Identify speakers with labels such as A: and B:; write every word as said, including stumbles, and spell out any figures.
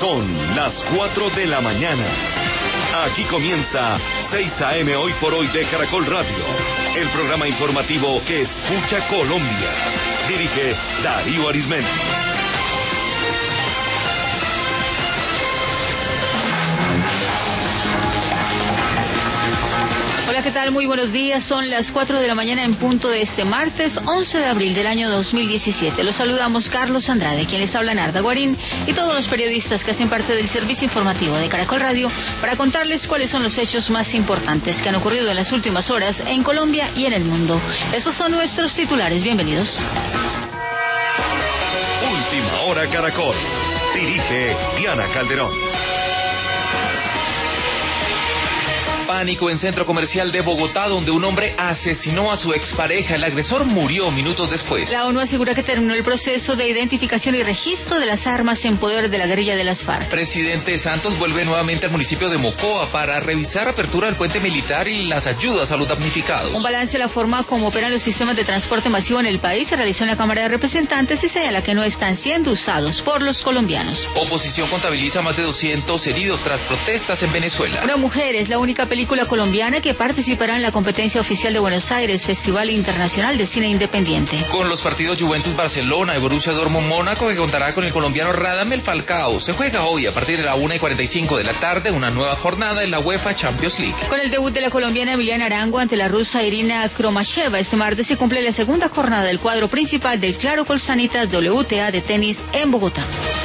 A: Son las cuatro de la mañana. Aquí comienza seis a eme Hoy por Hoy de Caracol Radio, el programa informativo que escucha Colombia. Dirige Darío Arizmendi.
B: Hola, ¿qué tal? Muy buenos días. Son las cuatro de la mañana en punto de este martes once de abril del año dos mil diecisiete. Los saludamos Carlos Andrade, quien les habla Narda Guarín, y todos los periodistas que hacen parte del servicio informativo de Caracol Radio para contarles cuáles son los hechos más importantes que han ocurrido en las últimas horas en Colombia y en el mundo. Estos son nuestros titulares. Bienvenidos.
A: Última Hora Caracol. Dirige Diana Calderón.
C: Pánico en centro comercial de Bogotá, donde un hombre asesinó a su expareja. El agresor murió minutos después.
B: La ONU asegura que terminó el proceso de identificación y registro de las armas en poder de la guerrilla de las FARC.
C: Presidente Santos vuelve nuevamente al municipio de Mocoa para revisar apertura del puente militar y las ayudas a los damnificados.
B: Un balance de la forma como operan los sistemas de transporte masivo en el país se realizó en la Cámara de Representantes y señala que no están siendo usados por los colombianos.
C: Oposición contabiliza más de doscientos heridos tras protestas en Venezuela.
B: Una mujer es la única película película colombiana que participará en la competencia oficial de Buenos Aires, Festival Internacional de Cine Independiente.
C: Con los partidos Juventus Barcelona y Borussia Dortmund Mónaco, que contará con el colombiano Radamel Falcao. Se juega hoy a partir de la una y cuarenta y cinco de la tarde una nueva jornada en la UEFA Champions League.
B: Con el debut de la colombiana Emiliana Arango ante la rusa Irina Kromacheva, este martes se cumple la segunda jornada del cuadro principal del Claro Colsanitas W T A de tenis en Bogotá.